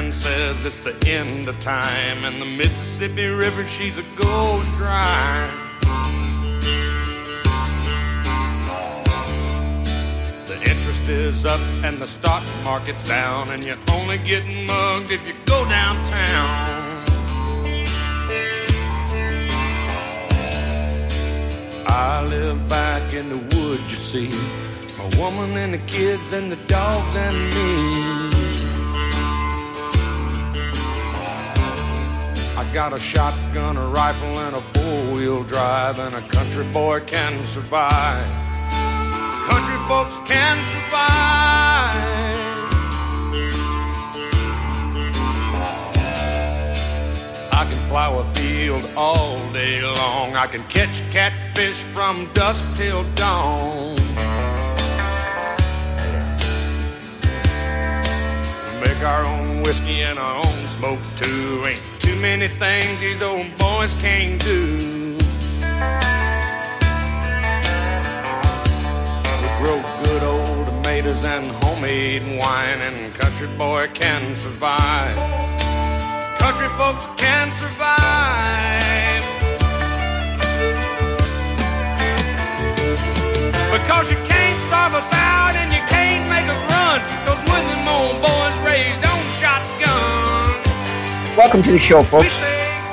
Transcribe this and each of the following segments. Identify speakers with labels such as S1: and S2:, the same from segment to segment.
S1: man says it's the end of time, and the Mississippi River, she's a going dry. The interest is up and the stock market's down, and you're only getting mugged if you go downtown. I live back in the woods, you see, my woman and the kids and the dogs and me. I got a shotgun, a rifle, and a four-wheel drive, and a country boy can survive. Country folks can survive. I can plow a field all day long. I can catch catfish from dusk till dawn. Make our own whiskey and our own smoke too. Ain't too many things these old boys can't do. We grow good old tomatoes and homemade wine, and country boy can survive. Country folks can survive. Because you can't starve us out and you can't make us run, 'cause when them old boys raised on shotguns.
S2: Welcome to the show, folks.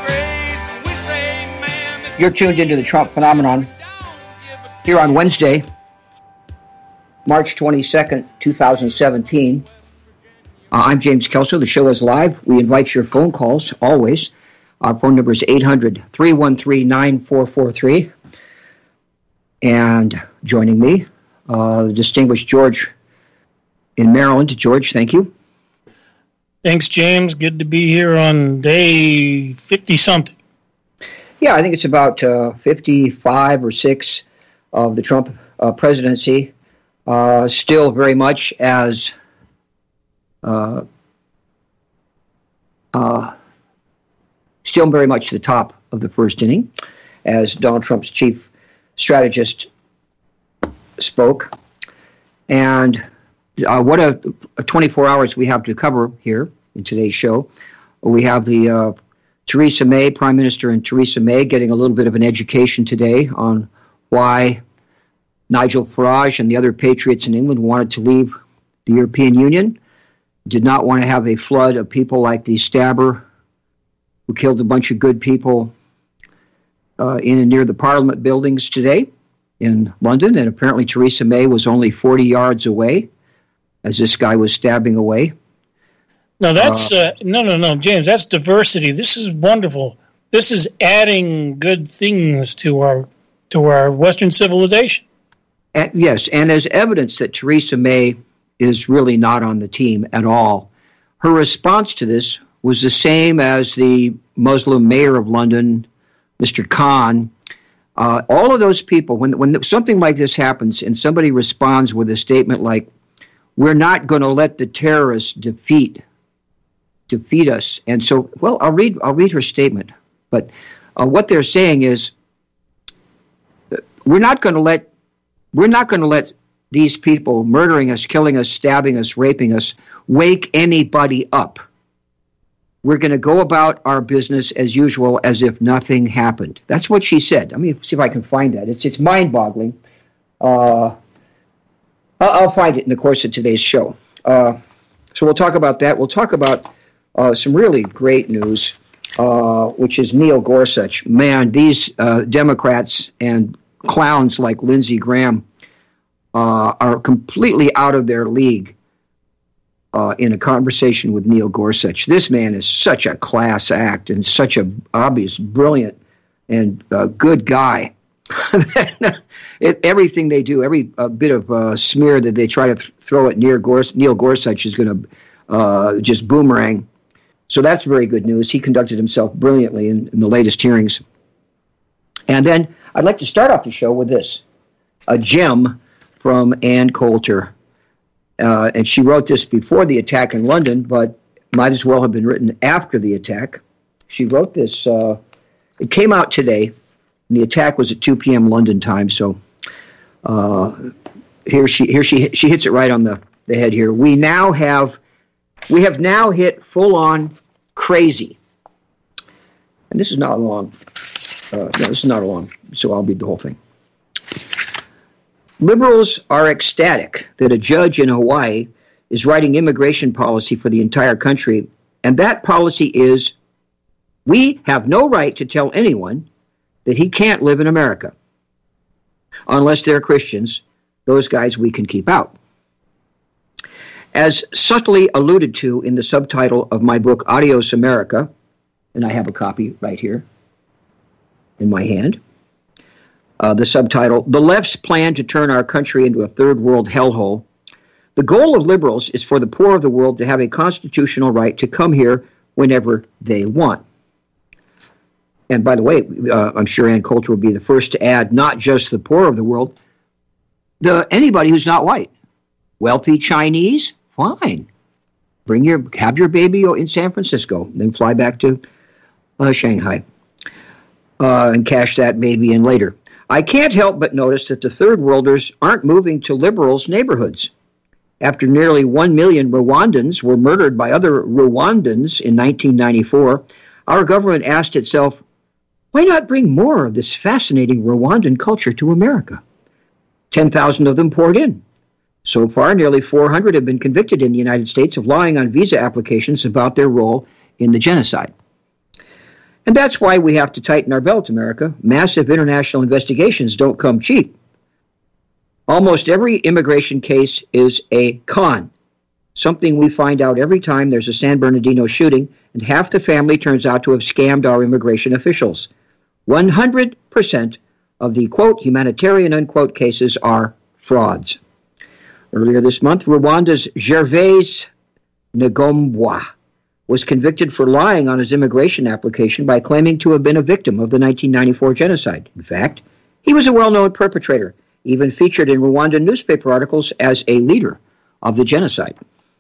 S2: You're tuned into the Trump Phenomenon here on Wednesday, March 22nd, 2017. I'm James Kelso. The show is live. We invite your phone calls, always. Our phone number is 800-313-9443. And joining me, the distinguished George in Maryland. George, thank you.
S3: Thanks, James. Good to be here on day 50-something.
S2: Yeah, I think it's about 55 or 6 of the Trump presidency. Still very much as... still very much the top of the first inning, as Donald Trump's chief strategist spoke. And what a 24 hours we have to cover here in today's show. We have the Theresa May, Prime Minister, and Theresa May getting a little bit of an education today on why Nigel Farage and the other patriots in England wanted to leave the European Union. Did not want to have a flood of people like the stabber who killed a bunch of good people in and near the Parliament buildings today in London. And apparently Theresa May was only 40 yards away as this guy was stabbing away.
S3: No, that's no, James. That's diversity. This is wonderful. This is adding good things to our Western civilization.
S2: Yes, and as evidence that Theresa May is really not on the team at all. Her response to this was the same as the Muslim mayor of London, Mr. Khan. All of those people, when something like this happens and somebody responds with a statement like, "We're not going to let the terrorists defeat us," and so, well, I'll read her statement. But what they're saying is, we're not going to let these people murdering us, killing us, stabbing us, raping us, wake anybody up. We're going to go about our business as usual, as if nothing happened. That's what she said. Let me see if I can find that. It's mind-boggling. I'll find it in the course of today's show. So we'll talk about that. We'll talk about some really great news, which is Neil Gorsuch. Man, these Democrats and clowns like Lindsey Graham are completely out of their league in a conversation with Neil Gorsuch. This man is such a class act and such an obvious, brilliant, and good guy. Everything they do, every bit of smear that they try to throw at Neil Gorsuch is going to just boomerang. So that's very good news. He conducted himself brilliantly in the latest hearings. And then I'd like to start off the show with this, a gem from Ann Coulter. And she wrote this before the attack in London, but might as well have been written after the attack. She wrote this, it came out today, and the attack was at 2 p.m. London time, so here she hits it right on the head here. We now have We have now hit full-on crazy. And this is not long. This is not long, so I'll read the whole thing. Liberals are ecstatic that a judge in Hawaii is writing immigration policy for the entire country, and that policy is, we have no right to tell anyone that he can't live in America. Unless they're Christians, those guys we can keep out. As subtly alluded to in the subtitle of my book, Adios America, and I have a copy right here in my hand, the subtitle, The Left's Plan to Turn Our Country into a Third World Hellhole. The goal of liberals is for the poor of the world to have a constitutional right to come here whenever they want. And by the way, I'm sure Ann Coulter will be the first to add, not just the poor of the world, anybody who's not white. Wealthy Chinese, fine. Have your baby in San Francisco, then fly back to Shanghai and cash that baby in later. I can't help but notice that the third worlders aren't moving to liberals' neighborhoods. After nearly 1 million Rwandans were murdered by other Rwandans in 1994, our government asked itself, why not bring more of this fascinating Rwandan culture to America? 10,000 of them poured in. So far, nearly 400 have been convicted in the United States of lying on visa applications about their role in the genocide. And that's why we have to tighten our belt, America. Massive international investigations don't come cheap. Almost every immigration case is a con, something we find out every time there's a San Bernardino shooting, and half the family turns out to have scammed our immigration officials. 100% of the, quote, humanitarian, unquote, cases are frauds. Earlier this month, Rwanda's Gervais Ngombwa was convicted for lying on his immigration application by claiming to have been a victim of the 1994 genocide. In fact, he was a well-known perpetrator, even featured in Rwandan newspaper articles as a leader of the genocide.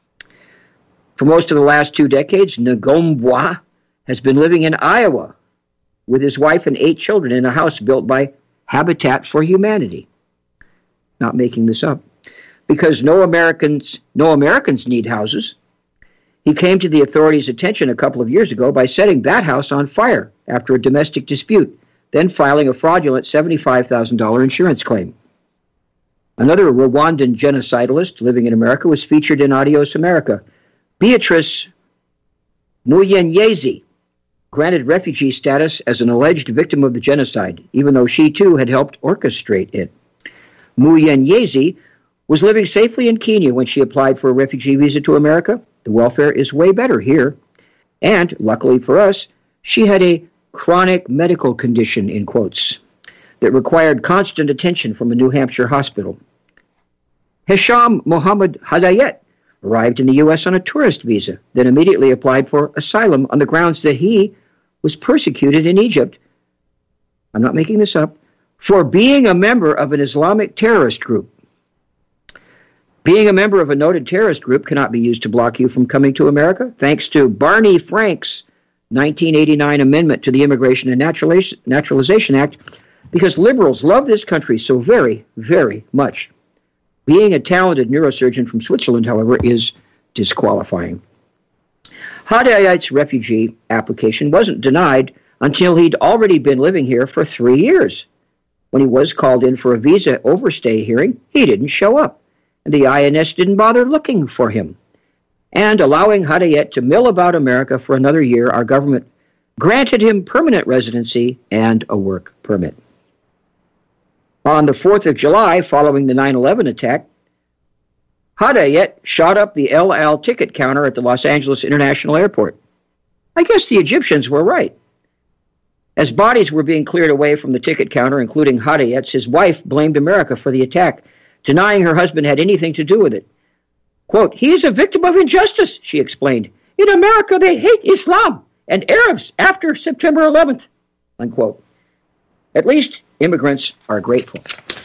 S2: For most of the last 2 decades, Ngombwa has been living in Iowa with his wife and 8 children in a house built by Habitat for Humanity. Not making this up. Because no Americans need houses, he came to the authorities' attention a couple of years ago by setting that house on fire after a domestic dispute, then filing a fraudulent $75,000 insurance claim. Another Rwandan genocidalist living in America was featured in Adios America. Beatrice Muyenyezi, granted refugee status as an alleged victim of the genocide, even though she too had helped orchestrate it. Muyenyezi was living safely in Kenya when she applied for a refugee visa to America. The welfare is way better here. And, luckily for us, she had a chronic medical condition, in quotes, that required constant attention from a New Hampshire hospital. Hisham Mohammed Hadayet arrived in the U.S. on a tourist visa, then immediately applied for asylum on the grounds that he was persecuted in Egypt, I'm not making this up, for being a member of an Islamic terrorist group. Being a member of a noted terrorist group cannot be used to block you from coming to America, thanks to Barney Frank's 1989 amendment to the Immigration and Naturalization Act, because liberals love this country so very, very much. Being a talented neurosurgeon from Switzerland, however, is disqualifying. Hadayat's refugee application wasn't denied until he'd already been living here for 3 years. When he was called in for a visa overstay hearing, he didn't show up, and the INS didn't bother looking for him. And allowing Hadayat to mill about America for another year, our government granted him permanent residency and a work permit. On the 4th of July, following the 9/11 attack, Hadayat shot up the El Al ticket counter at the Los Angeles International Airport. I guess the Egyptians were right. As bodies were being cleared away from the ticket counter, including Hadayat's, his wife blamed America for the attack, denying her husband had anything to do with it. Quote, "He is a victim of injustice," she explained. "In America, they hate Islam and Arabs after September 11th, unquote. At least immigrants are grateful.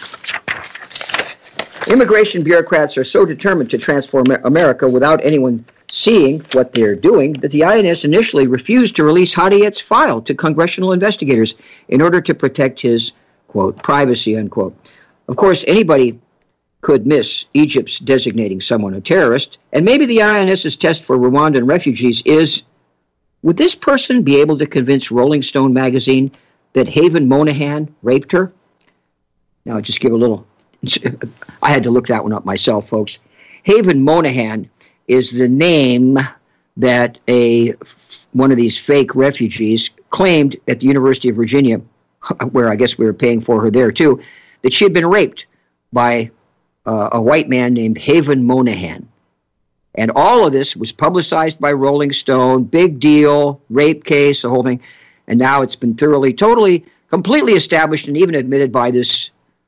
S2: Immigration bureaucrats are so determined to transform America without anyone seeing what they're doing that the INS initially refused to release Hadayat's file to congressional investigators in order to protect his, quote, privacy, unquote. Of course, anybody could miss Egypt's designating someone a terrorist. And maybe the INS's test for Rwandan refugees is, would this person be able to convince Rolling Stone magazine that Haven Monahan raped her? Now, just give a little... I had to look that one up myself, folks. Haven Monahan is the name that one of these fake refugees claimed at the University of Virginia, where I guess we were paying for her there too, that she had been raped by a white man named Haven Monahan. And all of this was publicized by Rolling Stone, big deal, rape case, the whole thing. And now it's been thoroughly, totally, completely established and even admitted by this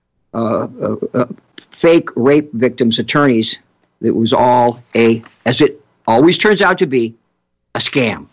S2: fake rape victims' attorneys that it was all as it always turns out to be, a scam.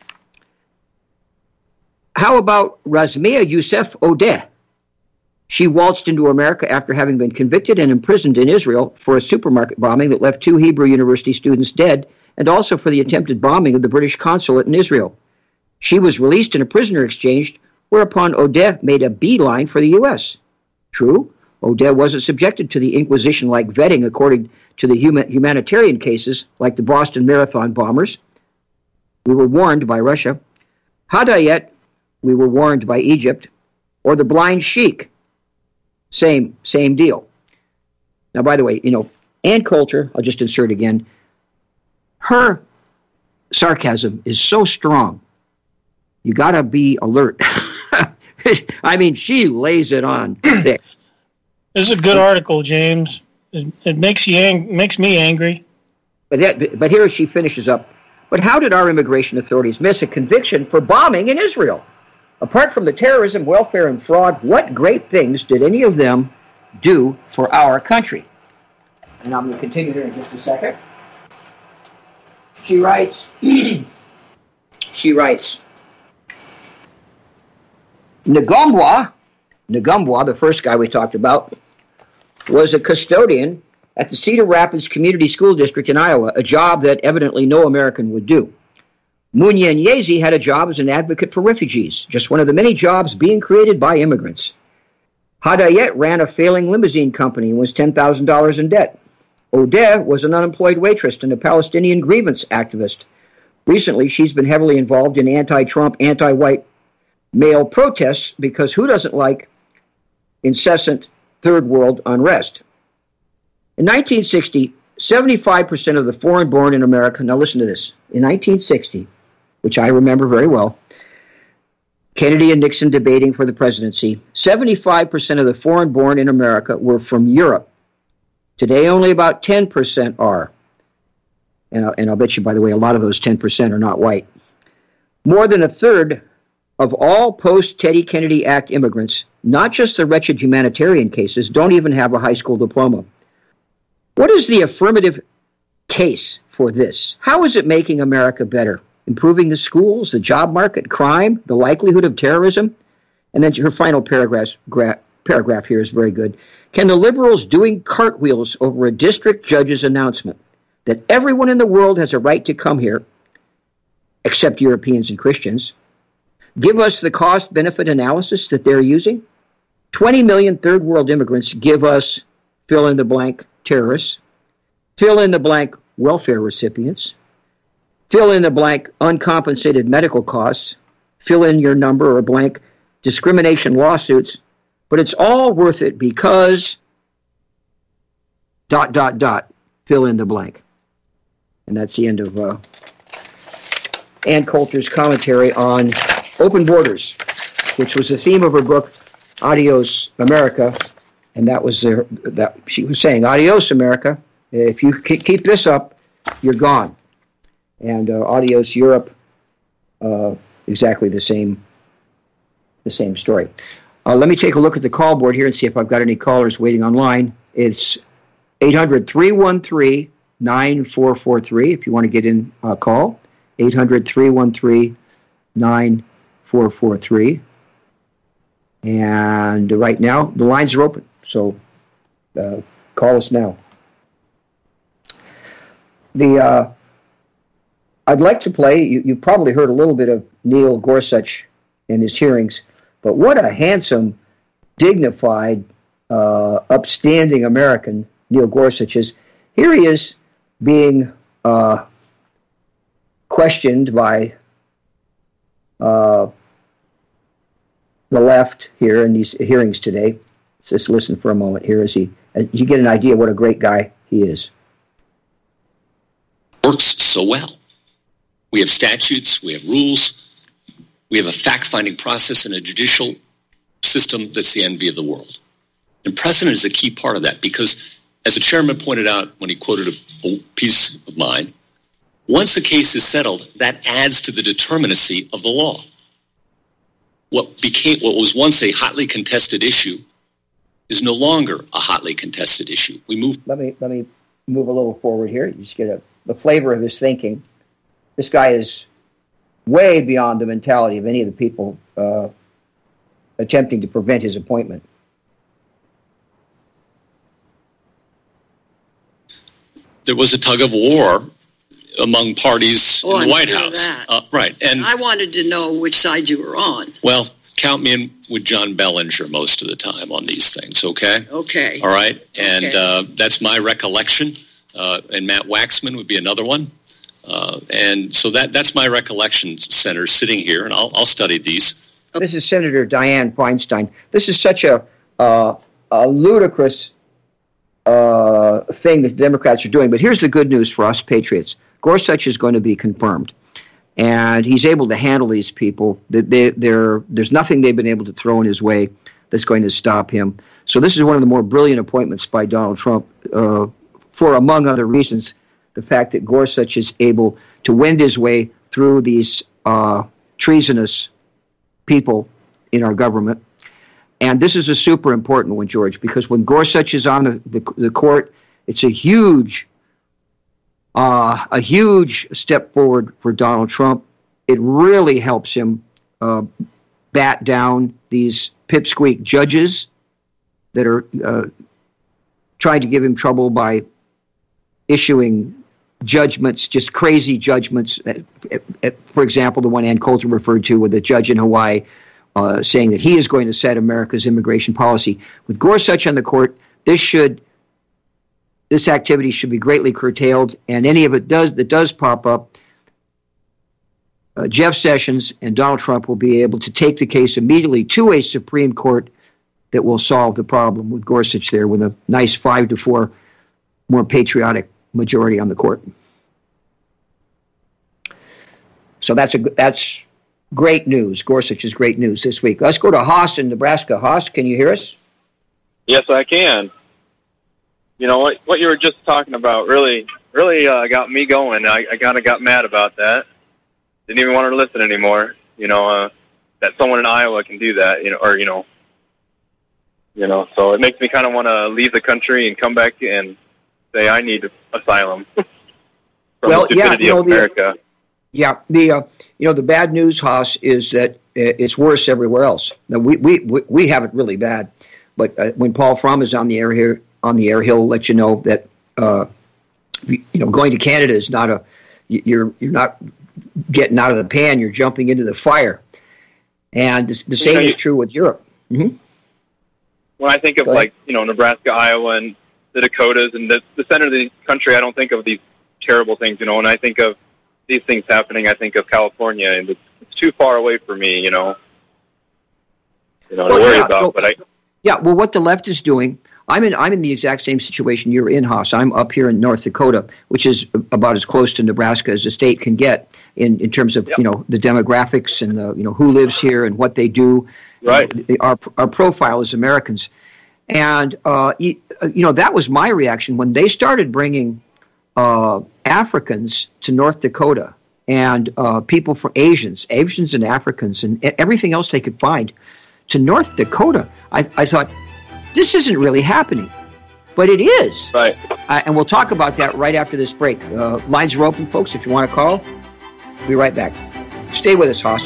S2: How about Razmia Youssef Odeh? She waltzed into America after having been convicted and imprisoned in Israel for a supermarket bombing that left 2 Hebrew University students dead, and also for the attempted bombing of the British consulate in Israel. She was released in a prisoner exchange, whereupon Odeh made a beeline for the U.S. True, Odeh wasn't subjected to the Inquisition-like vetting according to the humanitarian cases like the Boston Marathon bombers. We were warned by Russia. Hadayet, we were warned by Egypt. Or the blind sheik. Same deal. Now, by the way, Ann Coulter, I'll just insert again, her sarcasm is so strong. You got to be alert. I mean, she lays it on thick.
S3: This is a good article, James. It makes me angry.
S2: But here she finishes up. But how did our immigration authorities miss a conviction for bombing in Israel? Apart from the terrorism, welfare, and fraud, what great things did any of them do for our country? And I'm going to continue here in just a second. She writes, Ngombwa, the first guy we talked about, was a custodian at the Cedar Rapids Community School District in Iowa, a job that evidently no American would do. Munyen Yezi had a job as an advocate for refugees, just one of the many jobs being created by immigrants. Hadayet ran a failing limousine company and was $10,000 in debt. Odeh was an unemployed waitress and a Palestinian grievance activist. Recently, she's been heavily involved in anti-Trump, anti-white male protests because who doesn't like incessant third world unrest? In 1960, 75% of the foreign-born in America, now listen to this, in 1960, which I remember very well, Kennedy and Nixon debating for the presidency, 75% of the foreign-born in America were from Europe. Today, only about 10% are. And I'll bet you, by the way, a lot of those 10% are not white. More than a third of all post-Teddy Kennedy Act immigrants, not just the wretched humanitarian cases, don't even have a high school diploma. What is the affirmative case for this? How is it making America better? Improving the schools, the job market, crime, the likelihood of terrorism? And then her final paragraph here is very good. Can the liberals doing cartwheels over a district judge's announcement that everyone in the world has a right to come here, except Europeans and Christians, give us the cost-benefit analysis that they're using? 20 million third world immigrants give us fill-in-the-blank terrorists, fill-in-the-blank welfare recipients, fill-in-the-blank uncompensated medical costs, fill in your number or blank discrimination lawsuits, but it's all worth it because ... fill in the blank. And that's the end of Ann Coulter's commentary on open borders, which was the theme of her book, Adios, America. And that was that she was saying, adios, America. If you keep this up, you're gone. And adios, Europe, exactly the same story. Let me take a look at the call board here and see if I've got any callers waiting online. It's 800-313-9443 if you want to get in call. 800-313-9443. And right now, the lines are open. So call us now. I'd like to play, you probably heard a little bit of Neil Gorsuch in his hearings, but what a handsome, dignified, upstanding American Neil Gorsuch is, here he is being questioned by the left here in these hearings today. Just listen for a moment here as you get an idea what a great guy he is.
S4: Works so well. We have statutes, we have rules, we have a fact-finding process and a judicial system that's the envy of the world. And precedent is a key part of that because, as the chairman pointed out when he quoted a piece of mine, once a case is settled, that adds to the determinacy of the law. What was once a hotly contested issue is no longer a hotly contested issue. We move.
S2: Let me move a little forward here. You just get the flavor of his thinking. This guy is way beyond the mentality of any of the people attempting to prevent his appointment.
S4: There was a tug of war among parties in the White House. Right. And
S5: I wanted to know which side you were on.
S4: Well, count me in with John Bellinger most of the time on these things, okay?
S5: Okay.
S4: All right? And that's my recollection. And Matt Waxman would be another one. And so that's my recollection, Senator, sitting here, and I'll study these.
S2: This is Senator Dianne Feinstein. This is such a ludicrous thing that the Democrats are doing. But here's the good news for us patriots. Gorsuch is going to be confirmed, and he's able to handle these people. There's nothing they've been able to throw in his way that's going to stop him. So this is one of the more brilliant appointments by Donald Trump for, among other reasons, the fact that Gorsuch is able to wend his way through these treasonous people in our government. And this is a super important one, George, because when Gorsuch is on the court, it's a huge step forward for Donald Trump. It really helps him bat down these pipsqueak judges that are trying to give him trouble by issuing judgments, just crazy judgments. For example, the one Ann Coulter referred to with the judge in Hawaii saying that he is going to set America's immigration policy. With Gorsuch on the court, this activity should be greatly curtailed, and any of it that does pop up, Jeff Sessions and Donald Trump will be able to take the case immediately to a Supreme Court that will solve the problem with Gorsuch there with a nice 5-4 more patriotic majority on the court. So that's great news. Gorsuch is great news this week. Let's go to Haas in Nebraska. Haas, can you hear us?
S6: Yes, I can. You know, what you were just talking about really got me going. I kind of got mad about that. Didn't even want to listen anymore. You know, that someone in Iowa can do that. So it makes me kind of want to leave the country and come back and say I need asylum.
S2: Well, yeah,
S6: America.
S2: The bad news, Haas, is that it's worse everywhere else. Now we have it really bad, but when Paul Fromm is on the air here, he'll let you know that going to Canada is not you're not getting out of the pan, you're jumping into the fire, and the same is true with Europe. Mm-hmm.
S6: When I think of Nebraska, Iowa, and the Dakotas, and the center of the country, I don't think of these terrible things. When I think of these things happening, I think of California, and it's too far away for me, to worry about.
S2: Well, what the left is doing, I'm in the exact same situation you're in, Haas. I'm up here in North Dakota, which is about as close to Nebraska as a state can get in terms of the demographics and who lives here and what they do.
S6: Right.
S2: Our profile as Americans, and that was my reaction when they started bringing Africans to North Dakota and people from Asians and Africans and everything else they could find to North Dakota. I thought, this isn't really happening, but it is.
S6: Right.
S2: And we'll talk about that right after this break. Lines are open, folks, if you want to call. We'll be right back. Stay with us, Haas.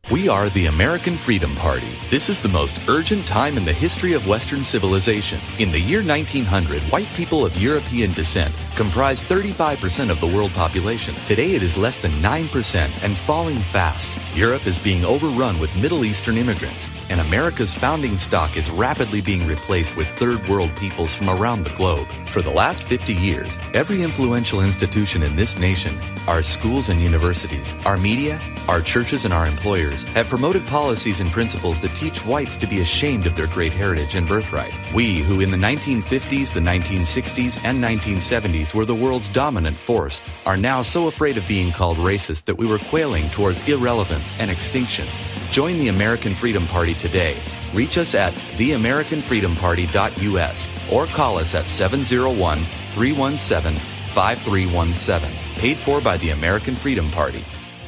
S7: We are the American Freedom Party. This is the most urgent time in the history of Western civilization. In the year 1900, white people of European descent comprised 35% of the world population. Today it is less than 9% and falling fast. Europe is being overrun with Middle Eastern immigrants, and America's founding stock is rapidly being replaced with third world peoples from around the globe. For the last 50 years, every influential institution in this nation, our schools and universities, our media, our churches and our employers have promoted policies and principles that teach whites to be ashamed of their great heritage and birthright. We, who in the 1950s, the 1960s, and 1970s were the world's dominant force, are now so afraid of being called racist that we were quailing towards irrelevance and extinction. Join the American Freedom Party today. Reach us at theamericanfreedomparty.us or call us at 701-317-5317. Paid for by the American Freedom Party.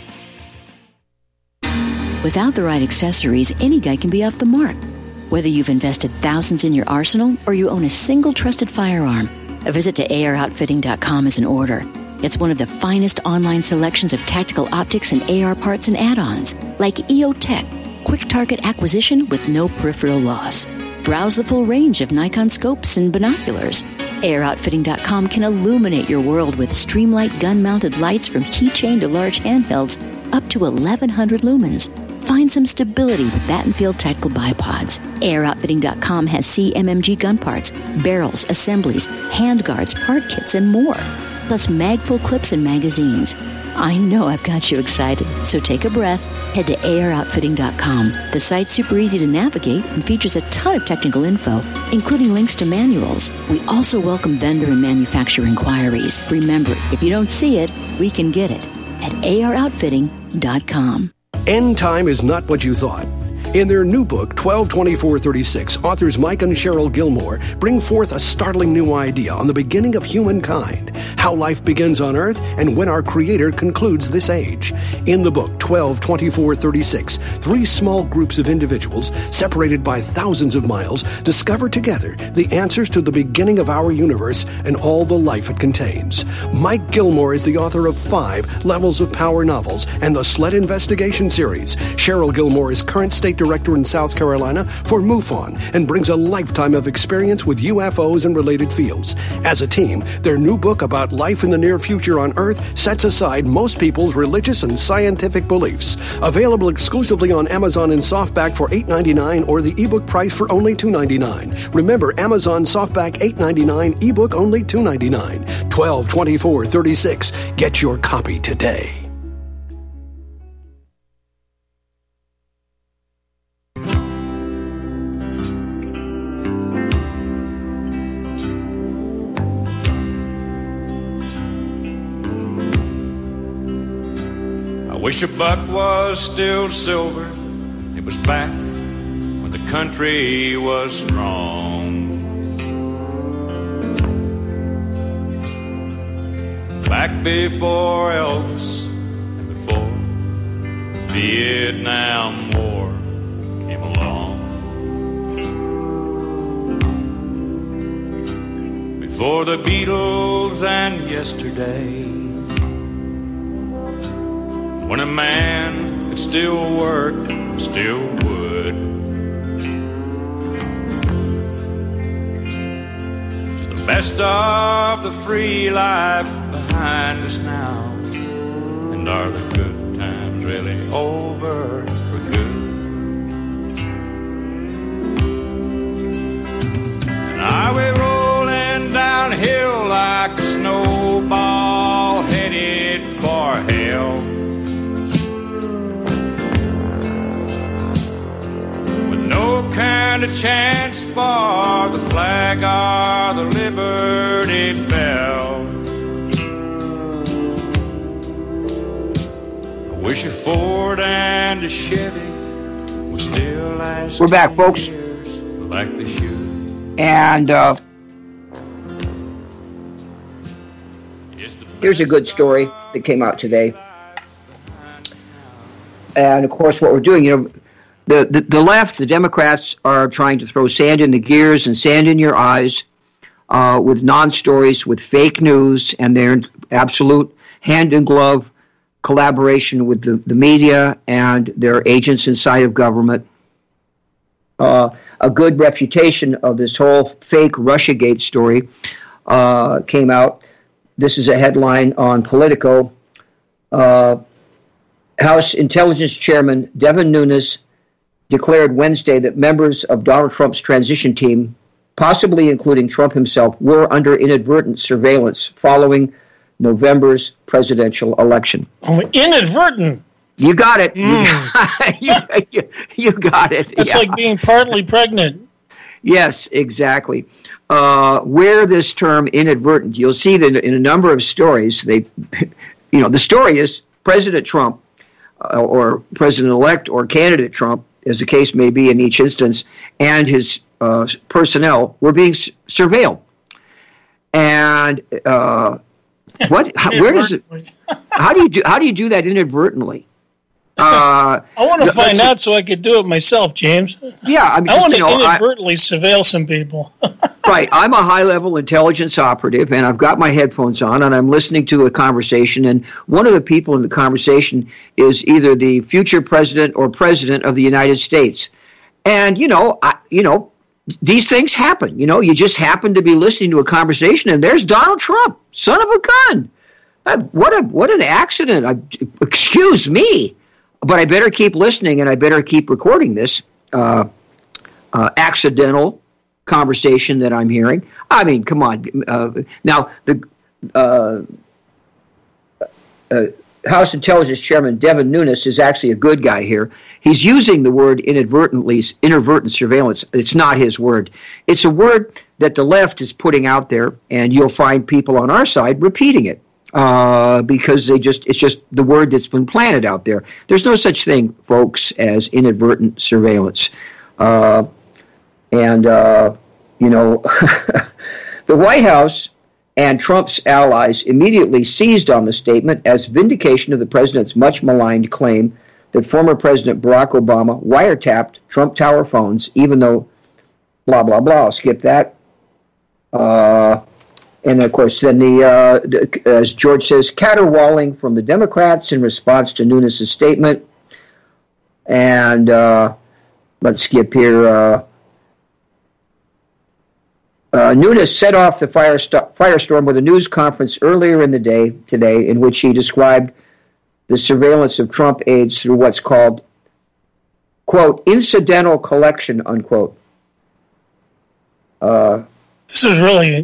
S8: Without the right accessories, any guy can be off the mark. Whether you've invested thousands in your arsenal or you own a single trusted firearm, a visit to AROutfitting.com is in order. It's one of the finest online selections of tactical optics and AR parts and add-ons, like EOTech, quick target acquisition with no peripheral loss. Browse the full range of Nikon scopes and binoculars. AROutfitting.com can illuminate your world with Streamlight gun-mounted lights from keychain to large handhelds up to 1,100 lumens. Find some stability with Battenfield Tactical Bipods. AROutfitting.com has CMMG gun parts, barrels, assemblies, handguards, part kits, and more. Plus magful clips and magazines. I know I've got you excited, so take a breath. Head to AROutfitting.com. The site's super easy to navigate and features a ton of technical info, including links to manuals. We also welcome vendor and manufacturer inquiries. Remember, if you don't see it, we can get it at AROutfitting.com.
S9: End time is not what you thought. In their new book, 12/24/36, authors Mike and Cheryl Gilmore bring forth a startling new idea on the beginning of humankind, how life begins on Earth and when our Creator concludes this age. In the book, 12/24/36, three small groups of individuals, separated by thousands of miles, discover together the answers to the beginning of our universe and all the life it contains. Mike Gilmore is the author of 5 Levels of Power novels and the Sled Investigation series. Cheryl Gilmore is current state director in South Carolina for MUFON and brings a lifetime of experience with UFOs and related fields. As a team, their new book about life in the near future on Earth sets aside most people's religious and scientific beliefs. Available exclusively on Amazon in softback for $8.99 or the ebook price for only $2.99. Remember, Amazon softback $8.99, ebook only $2.99. 12/24/36. Get your copy today.
S1: Wish a buck was still silver. It was back when the country was strong. Back before Elvis and before the Vietnam War came along. Before the Beatles and yesterday. When a man could still work, still would. It's the best of the free life behind us now. And are the good times really over for good? And are we rolling downhill like a snowball headed for hell? No kind of chance for the flag or the Liberty Bell. I wish a Ford and a Chevy would still last.
S2: We're back, folks.
S1: Like they should.
S2: And here's a good story that came out today. And, of course, what we're doing, the left, the Democrats, are trying to throw sand in the gears and sand in your eyes with non-stories, with fake news, and they're in absolute hand-in-glove collaboration with the media and their agents inside of government. A good refutation of this whole fake Russiagate story came out. This is a headline on Politico. House Intelligence Chairman Devin Nunes declared Wednesday that members of Donald Trump's transition team, possibly including Trump himself, were under inadvertent surveillance following November's presidential election.
S3: Oh, inadvertent.
S2: You got it. You got it.
S3: It's like being partly pregnant.
S2: Yes, exactly. Where this term inadvertent, you'll see that in a number of stories, the story is President Trump or President-elect or candidate Trump, as the case may be in each instance, and his personnel were being surveilled. And where does it? How do you do that inadvertently?
S3: I want to find out so I could do it myself, James.
S2: Yeah,
S3: I want to inadvertently surveil some people.
S2: Right. I'm a high-level intelligence operative, and I've got my headphones on, and I'm listening to a conversation, and one of the people in the conversation is either the future president or president of the United States. And, these things happen. You just happen to be listening to a conversation, and there's Donald Trump, son of a gun. What an accident. Excuse me. But I better keep listening, and I better keep recording this accidental conversation that I'm hearing. I mean, come on. Now, the House Intelligence Chairman Devin Nunes is actually a good guy here. He's using the word inadvertent surveillance. It's not his word. It's a word that the left is putting out there, and you'll find people on our side repeating it. Because it's just the word that's been planted out there. There's no such thing, folks, as inadvertent surveillance. The White House and Trump's allies immediately seized on the statement as vindication of the president's much maligned claim that former President Barack Obama wiretapped Trump Tower phones, even though blah, blah, blah. I'll skip that. And, of course, then as George says, caterwauling from the Democrats in response to Nunes' statement. And let's skip here. Nunes set off the firestorm with a news conference earlier in the day today in which he described the surveillance of Trump aides through what's called, quote, incidental collection, unquote.
S3: This is really...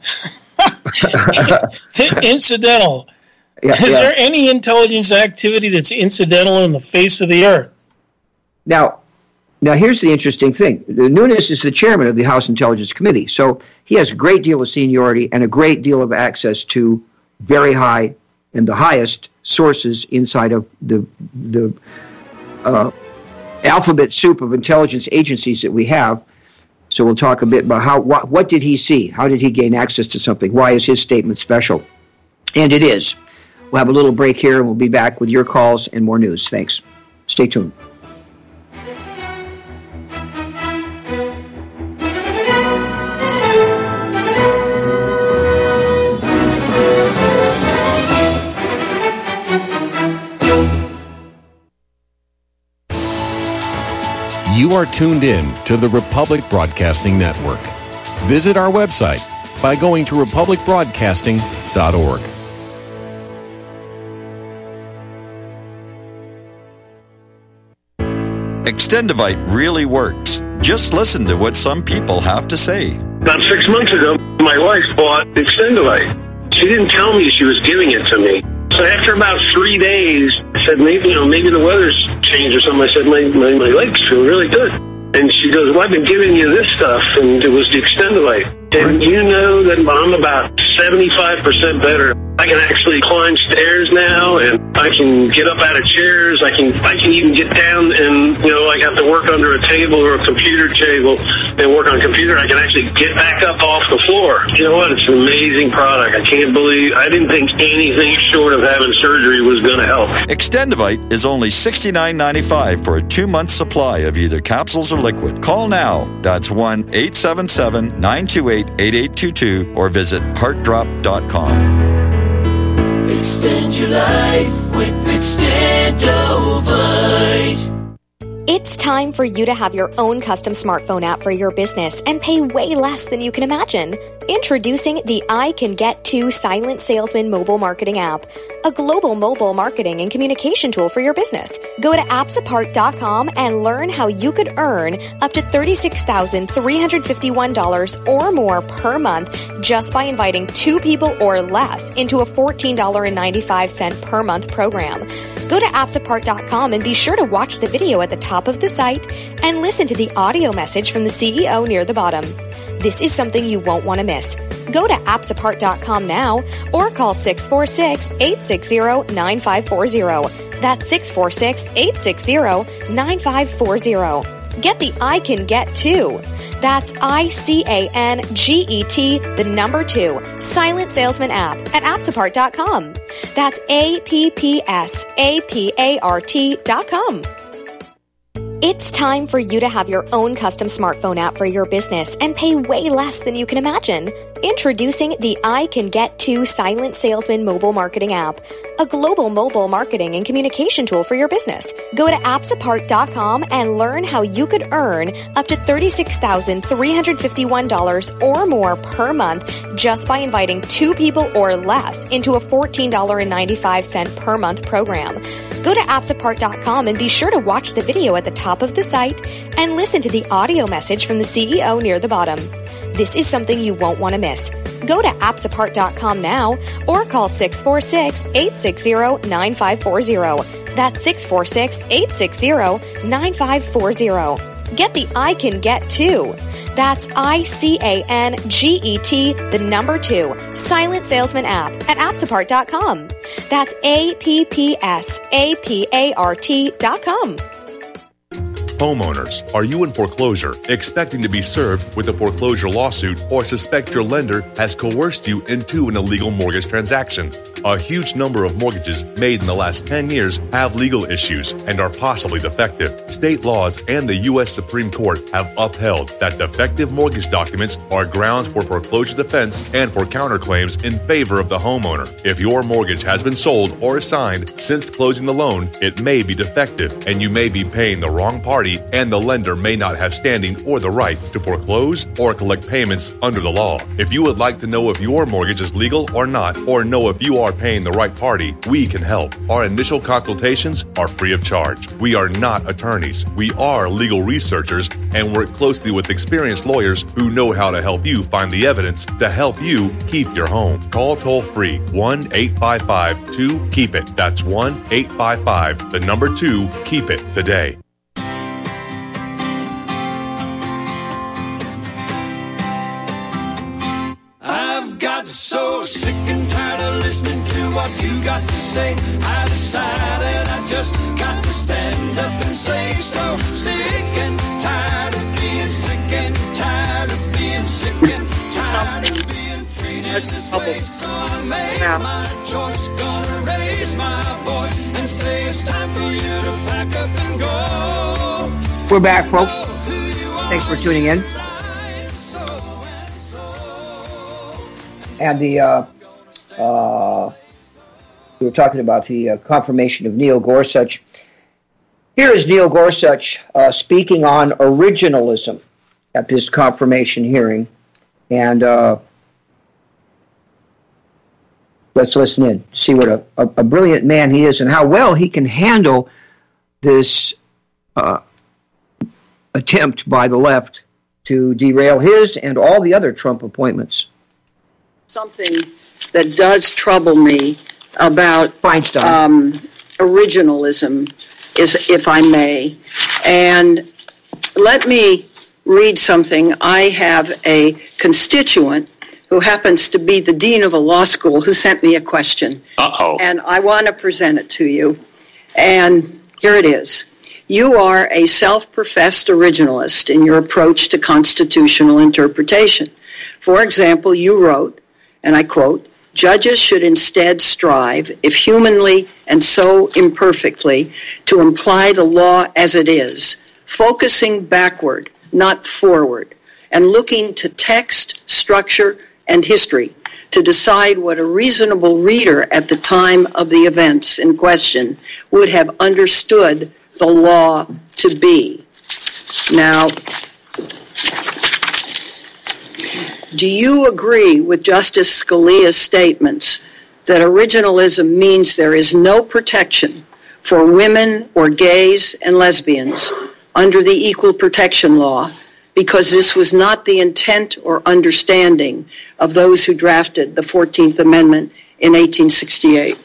S3: incidental. Is there any intelligence activity that's incidental in the face of the earth?
S2: Now here's the interesting thing. Nunes is the chairman of the House Intelligence Committee, so he has a great deal of seniority and a great deal of access to very high and the highest sources inside of the alphabet soup of intelligence agencies that we have. So we'll talk a bit about what did he see? How did he gain access to something? Why is his statement special? And it is. We'll have a little break here, and we'll be back with your calls and more news. Thanks. Stay tuned.
S10: You are tuned in to the Republic Broadcasting Network. Visit our website by going to republicbroadcasting.org.
S11: Extendivite really works. Just listen to what some people have to say.
S12: About 6 months ago, my wife bought Extendivite. She didn't tell me she was giving it to me. So after about 3 days, I said, maybe the weather's changed or something. I said, my legs feel really good. And she goes, well, I've been giving you this stuff, and it was the Extendivite. And you know that I'm about 75% better. I can actually climb stairs now, and I can get up out of chairs. I can even get down and, I have to work under a table or a computer table and work on a computer. I can actually get back up off the floor. You know what? It's an amazing product. I didn't think anything short of having surgery was going to help.
S11: Extendivite is only $69.95 for a 2-month supply of either capsules or liquid. Call now. That's 1-877-928-8822 or visit heartdrop.com.
S13: Extend your life with Extendovite.
S14: It's time for you to have your own custom smartphone app for your business and pay way less than you can imagine. Introducing the I Can Get To Silent Salesman mobile marketing app, a global mobile marketing and communication tool for your business. Go to appsapart.com and learn how you could earn up to $36,351 or more per month just by inviting 2 people or less into a $14.95 per month program. Go to appsapart.com and be sure to watch the video at the top of the site and listen to the audio message from the CEO near the bottom. This is something you won't want to miss. Go to appsapart.com now or call 646-860-9540. That's 646-860-9540. Get the I Can Get To. That's ICANGET, the number 2, Silent Salesman app at appsapart.com. That's APPSAPART.com. It's time for you to have your own custom smartphone app for your business and pay way less than you can imagine. Introducing the I Can Get To Silent Salesman mobile marketing app, a global mobile marketing and communication tool for your business. Go to appsapart.com and learn how you could earn up to $36,351 or more per month just by inviting 2 people or less into a $14.95 per month program. Go to appsapart.com and be sure to watch the video at the top of the site and listen to the audio message from the CEO near the bottom. This is something you won't want to miss. Go to appsapart.com now or call 646-860-9540. That's 646-860-9540. Get the I Can Get To. That's ICANGET, the number 2, Silent Salesman app at appsapart.com. That's APPSAPART.com.
S15: Homeowners, are you in foreclosure, expecting to be served with a foreclosure lawsuit, or suspect your lender has coerced you into an illegal mortgage transaction? A huge number of mortgages made in the last 10 years have legal issues and are possibly defective. State laws and the U.S. Supreme Court have upheld that defective mortgage documents are grounds for foreclosure defense and for counterclaims in favor of the homeowner. If your mortgage has been sold or assigned since closing the loan, it may be defective and you may be paying the wrong party, and the lender may not have standing or the right to foreclose or collect payments under the law. If you would like to know if your mortgage is legal or not, or know if you are paying the right party, we can help. Our initial consultations are free of charge. We are not attorneys. We are legal researchers and work closely with experienced lawyers who know how to help you find the evidence to help you keep your home. Call toll-free 1-855-2-KEEP-IT. That's 1-855, the number 2, keep it today.
S13: So sick and tired of listening to what you got to say. I decided I just got to stand up and say so. Sick and tired of being sick and tired of being sick and tired of being treated this way. So I made my choice, gonna raise my voice and say it's time for you to pack up and go.
S2: We're back, folks. Thanks for tuning in. And we were talking about the confirmation of Neil Gorsuch. Here is Neil Gorsuch speaking on originalism at this confirmation hearing. And let's listen in, see what a brilliant man he is and how well he can handle this attempt by the left to derail his and all the other Trump appointments.
S5: Something that does trouble me about originalism is, if I may, and let me read something. I have a constituent who happens to be the dean of a law school who sent me a question. And I want to present it to you. And here it is. You are a self-professed originalist in your approach to constitutional interpretation. For example, you wrote, and I quote, "Judges should instead strive, if humanly and so imperfectly, to imply the law as it is, focusing backward, not forward, and looking to text, structure, and history, to decide what a reasonable reader at the time of the events in question would have understood the law to be. Now, do you agree with Justice Scalia's statements that originalism means there is no protection for women or gays and lesbians under the Equal Protection Law because this was not the intent or understanding of those who drafted the 14th Amendment in 1868?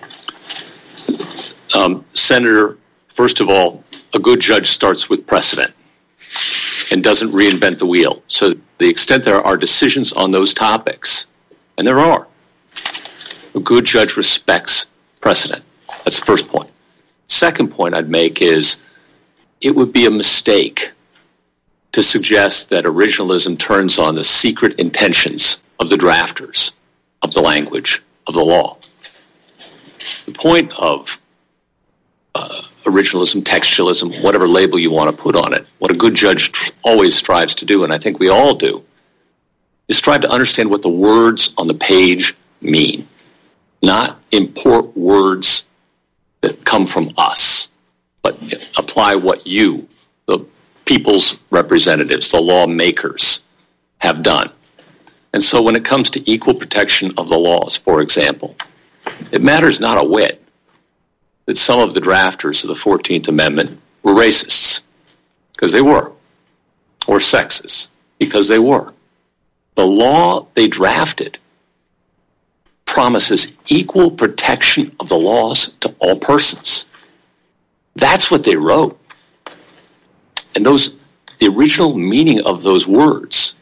S4: Senator, first of all, a good judge starts with precedent and doesn't reinvent the wheel. So the extent there are decisions on those topics, and there are, a good judge respects precedent. That's the first point. Second point I'd make is it would be a mistake to suggest that originalism turns on the secret intentions of the drafters of the language of the law. The point of originalism, textualism, whatever label you want to put on it, what a good judge always strives to do, and I think we all do, is strive to understand what the words on the page mean, not import words that come from us, but apply what you, the people's representatives, the lawmakers, have done. And so when it comes to equal protection of the laws, for example, it matters not a whit that some of the drafters of the 14th Amendment were racists, because they were, or sexist, because they were. The law they drafted promises equal protection of the laws to all persons. That's what they wrote. And the original meaning of those words,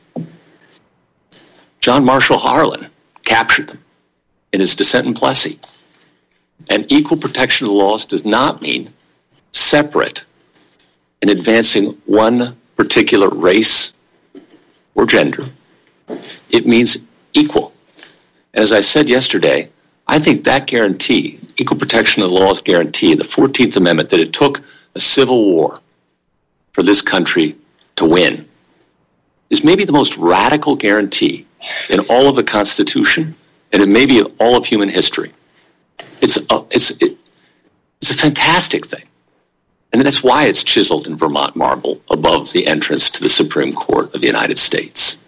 S4: John Marshall Harlan captured them in his Dissent in Plessy. And equal protection of the laws does not mean separate and advancing one particular race or gender. It means equal. And as I said yesterday, I think that guarantee, equal protection of the laws guarantee, the 14th Amendment, that it took a civil war for this country to win, is maybe the most radical guarantee in all of the Constitution and in maybe all of human history. It's a fantastic thing. And that's why it's chiseled in Vermont marble above the entrance to the Supreme Court of the United States.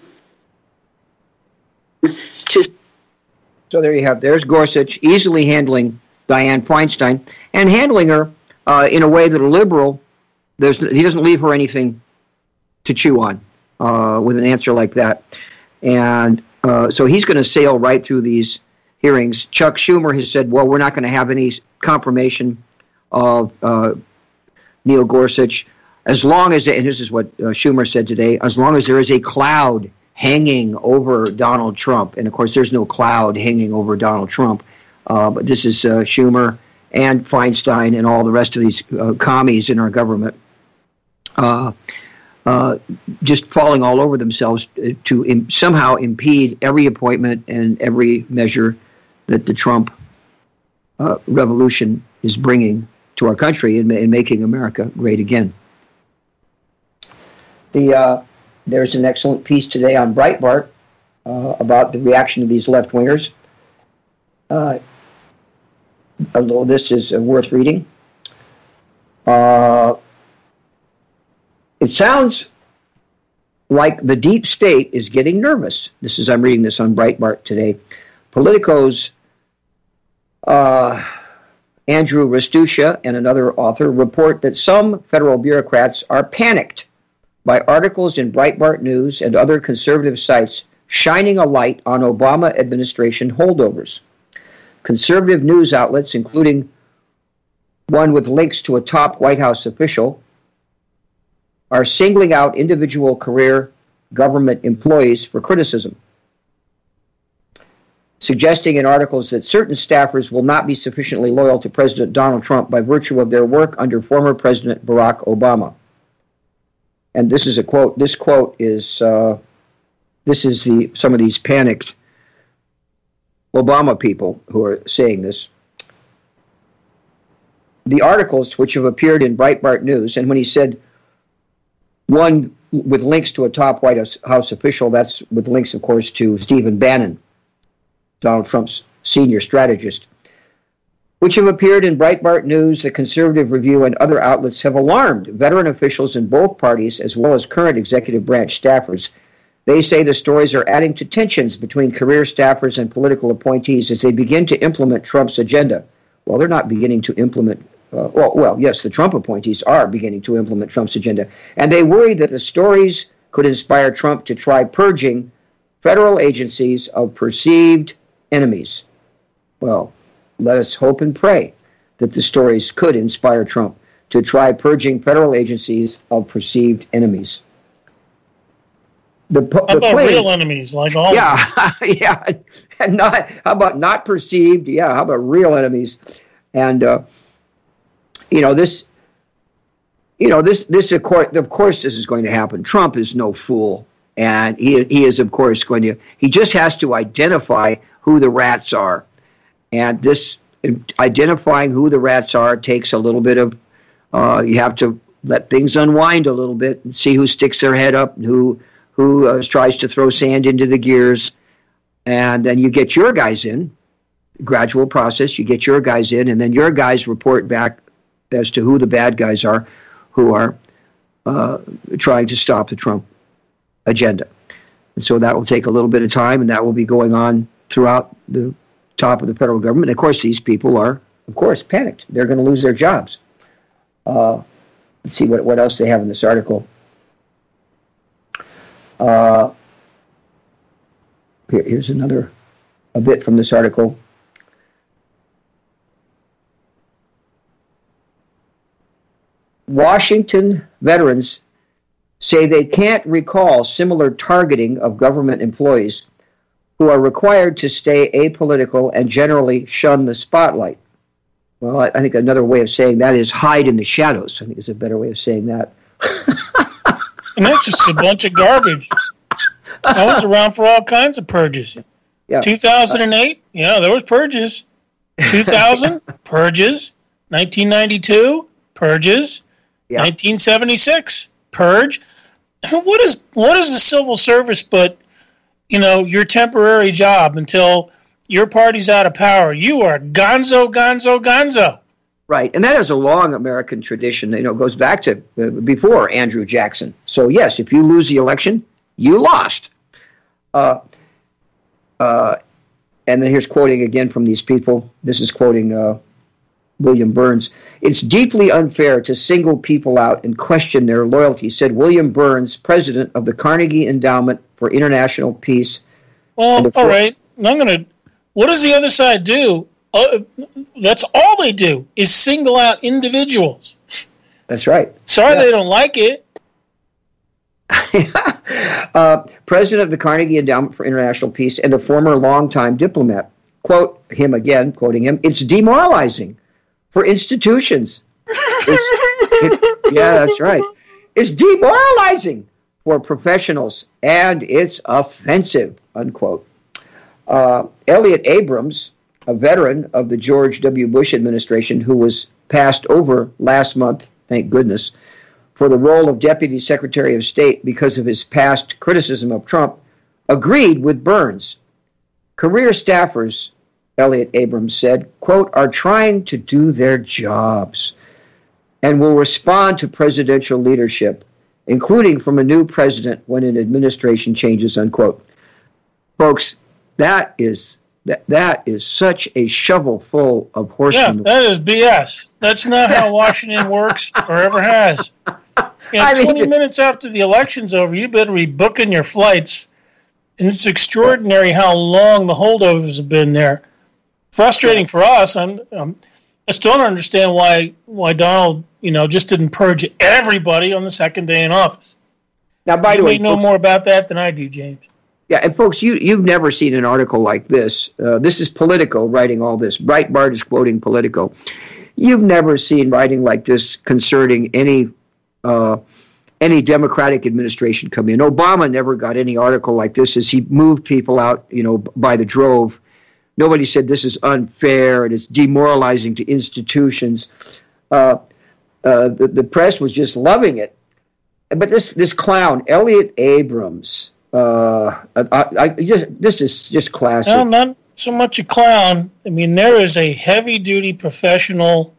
S2: So there you have, there's Gorsuch easily handling Dianne Feinstein and handling her in a way that a liberal, he doesn't leave her anything to chew on with an answer like that. And so he's going to sail right through these hearings. Chuck Schumer has said, well, we're not going to have any confirmation of Neil Gorsuch as long as, and this is what Schumer said today, as long as there is a cloud hanging over Donald Trump. And, of course, there's no cloud hanging over Donald Trump. But this is Schumer and Feinstein and all the rest of these commies in our government just falling all over themselves to somehow impede every appointment and every measure that the Trump revolution is bringing to our country and making America great again. There's an excellent piece today on Breitbart about the reaction of these left-wingers. Although this is worth reading. It sounds like the deep state is getting nervous. I'm reading this on Breitbart today. Politico's Andrew Rastucia and another author report that some federal bureaucrats are panicked by articles in Breitbart News and other conservative sites shining a light on Obama administration holdovers. Conservative news outlets, including one with links to a top White House official, are singling out individual career government employees for criticism, suggesting in articles that certain staffers will not be sufficiently loyal to President Donald Trump by virtue of their work under former President Barack Obama. And this is a quote. This quote is some of these panicked Obama people who are saying this. The articles which have appeared in Breitbart News, and when he said one with links to a top White House official, that's with links, of course, to Stephen Bannon. Donald Trump's senior strategist, which have appeared in Breitbart News, The Conservative Review, and other outlets, have alarmed veteran officials in both parties as well as current executive branch staffers. They say the stories are adding to tensions between career staffers and political appointees as they begin to implement Trump's agenda. Well, they're not beginning to implement, yes, the Trump appointees are beginning to implement Trump's agenda. And they worry that the stories could inspire Trump to try purging federal agencies of perceived enemies. Well, let us hope and pray that the stories could inspire Trump to try purging federal agencies of perceived enemies.
S3: How about real enemies, like all?
S2: Yeah, yeah, and not. How about not perceived? Yeah, how about real enemies? And this. Of course, this is going to happen. Trump is no fool, and he is, of course, going to. He just has to identify who the rats are, and this identifying who the rats are takes a little bit of. You have to let things unwind a little bit and see who sticks their head up and who tries to throw sand into the gears, and then you get your guys in. Gradual process. You get your guys in, and then your guys report back as to who the bad guys are, who are trying to stop the Trump agenda. And so that will take a little bit of time, and that will be going on throughout the top of the federal government. And of course, these people are, of course, panicked. They're going to lose their jobs. Let's see what else they have in this article. Here's a bit from this article. Washington veterans say they can't recall similar targeting of government employees who are required to stay apolitical and generally shun the spotlight. Well, I think another way of saying that is hide in the shadows. I think is a better way of saying that.
S3: And that's just a bunch of garbage. I was around for all kinds of purges.
S2: Yeah.
S3: 2008, there was purges. 2000, purges. 1992, purges. Yeah. 1976, purge. What is the civil service but, your temporary job until your party's out of power? You are gonzo, gonzo, gonzo.
S2: Right, and that is a long American tradition. It goes back to before Andrew Jackson. So yes, if you lose the election, you lost. And then here's quoting again from these people. This is quoting William Burns. It's deeply unfair to single people out and question their loyalty, said William Burns, president of the Carnegie Endowment for International Peace.
S3: Well, all right. What does the other side do? That's all they do is single out individuals.
S2: That's right.
S3: Sorry they don't like it.
S2: President of the Carnegie Endowment for International Peace and a former longtime diplomat. Quote him again, quoting him, it's demoralizing for institutions. Yeah, that's right. It's demoralizing for professionals, and it's offensive, unquote. Elliot Abrams, a veteran of the George W. Bush administration who was passed over last month, thank goodness, for the role of Deputy Secretary of State because of his past criticism of Trump, agreed with Burns. Career staffers, Elliot Abrams said, quote, are trying to do their jobs and will respond to presidential leadership, including from a new president when an administration changes, unquote. Folks, that is such a shovel full of horse.
S3: Yeah, that is BS. That's not how Washington works or ever has. 20 minutes after the election's over, you better be booking your flights. And it's extraordinary how long the holdovers have been there. Frustrating for us. I still don't understand why Donald, just didn't purge everybody on the second day in office.
S2: Now, by the way,
S3: you may know more about that than I do, James.
S2: Yeah, and folks, you've never seen an article like this. This is Politico writing all this. Breitbart is quoting Politico. You've never seen writing like this concerning any Democratic administration come in. Obama never got any article like this as he moved people out, by the drove. Nobody said this is unfair and it's demoralizing to institutions. The press was just loving it. But this clown, Elliot Abrams, this is just classic.
S3: No, so much a clown. I mean, there is a heavy-duty professional.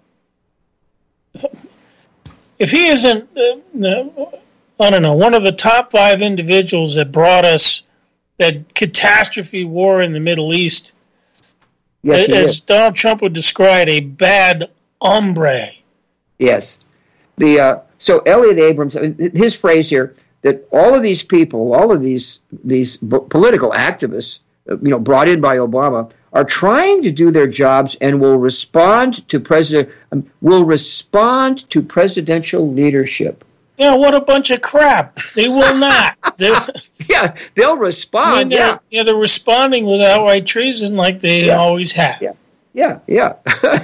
S3: If he isn't, I don't know, one of the top 5 individuals that brought us that catastrophe war in the Middle East,
S2: yes,
S3: as Donald Trump would describe, a bad hombre.
S2: Yes. So Elliot Abrams, his phrase here, that all of these people, all of these political activists, brought in by Obama, are trying to do their jobs and will respond to presidential leadership.
S3: Yeah, what a bunch of crap! They will not.
S2: Yeah, they'll respond.
S3: I mean, they're responding with outright treason, like they always have.
S2: Yeah.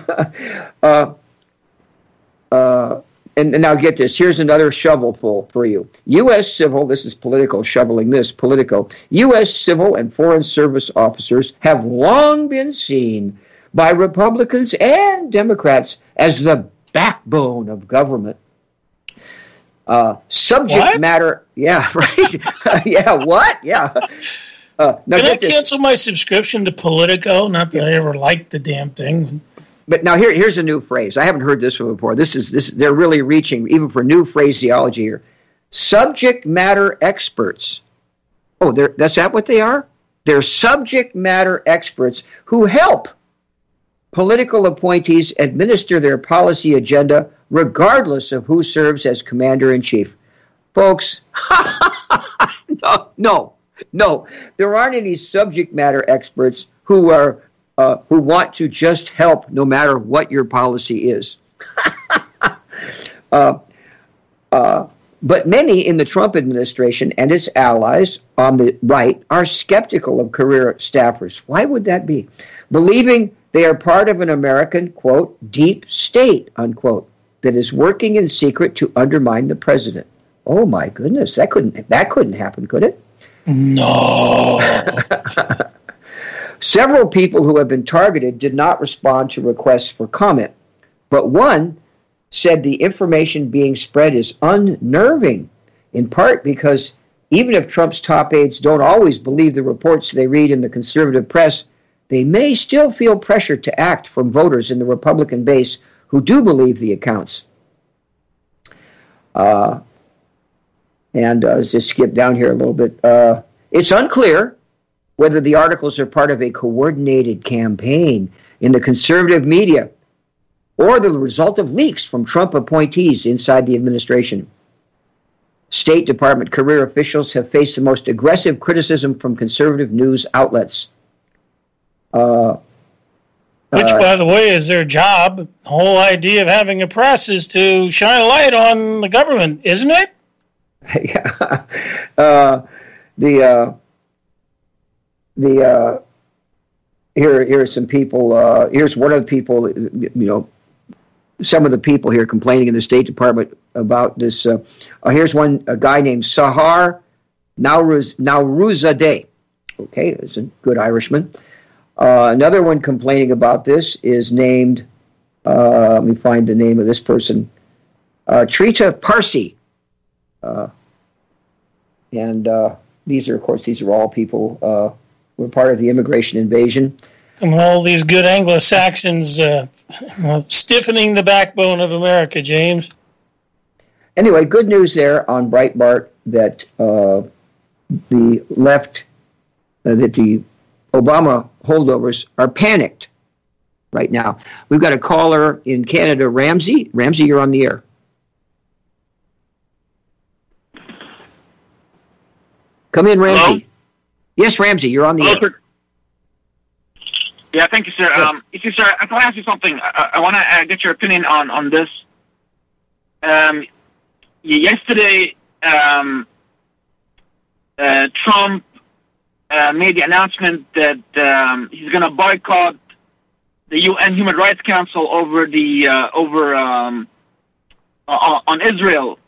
S2: And now get this. Here's another shovelful for you. U.S. civil, this is Politico shoveling this, Politico. U.S. civil and foreign service officers have long been seen by Republicans and Democrats as the backbone of government. Subject
S3: what?
S2: matter, yeah, right? Yeah, what? Yeah.
S3: Can I cancel my subscription to Politico? Not that I ever liked the damn thing.
S2: But now here's a new phrase. I haven't heard this one before. This. They're really reaching even for new phraseology here. Subject matter experts. Oh, that's that what they are? They're subject matter experts who help political appointees administer their policy agenda regardless of who serves as commander-in-chief. Folks, no. There aren't any subject matter experts who want to just help no matter what your policy is. But many in the Trump administration and its allies on the right are skeptical of career staffers. Why would that be? Believing they are part of an American, quote, deep state, unquote, that is working in secret to undermine the president. Oh, my goodness. That couldn't happen, could it?
S3: No.
S2: Several people who have been targeted did not respond to requests for comment, but one said the information being spread is unnerving, in part because even if Trump's top aides don't always believe the reports they read in the conservative press, they may still feel pressure to act from voters in the Republican base who do believe the accounts. Let's just skip down here a little bit. It's unclear whether the articles are part of a coordinated campaign in the conservative media or the result of leaks from Trump appointees inside the administration. State Department career officials have faced the most aggressive criticism from conservative news outlets.
S3: Which, by the way, is their job. The whole idea of having a press is to shine a light on the government, isn't it?
S2: Here are some people. Here's one of the people. Some of the people here complaining in the State Department about this. Here's a guy named Sahar Nowruzadeh. Okay, it's a good Irishman. Another one complaining about this is named. Let me find the name of this person. Trita Parsi. These are all people who were part of the immigration invasion.
S3: And all these good Anglo-Saxons stiffening the backbone of America, James.
S2: Anyway, good news there on Breitbart that the left, that the Obama holdovers are panicked right now. We've got a caller in Canada, Ramsey. Ramsey, you're on the air. Come in, Ramsey.
S16: Hello?
S2: Yes, Ramsey, you're on the air.
S16: Sir. Yeah, thank you, sir.
S2: Yes.
S16: Sir, I want to ask you something. I want to get your opinion on this. Yesterday, Trump made the announcement that he's going to boycott the UN Human Rights Council over on Israel,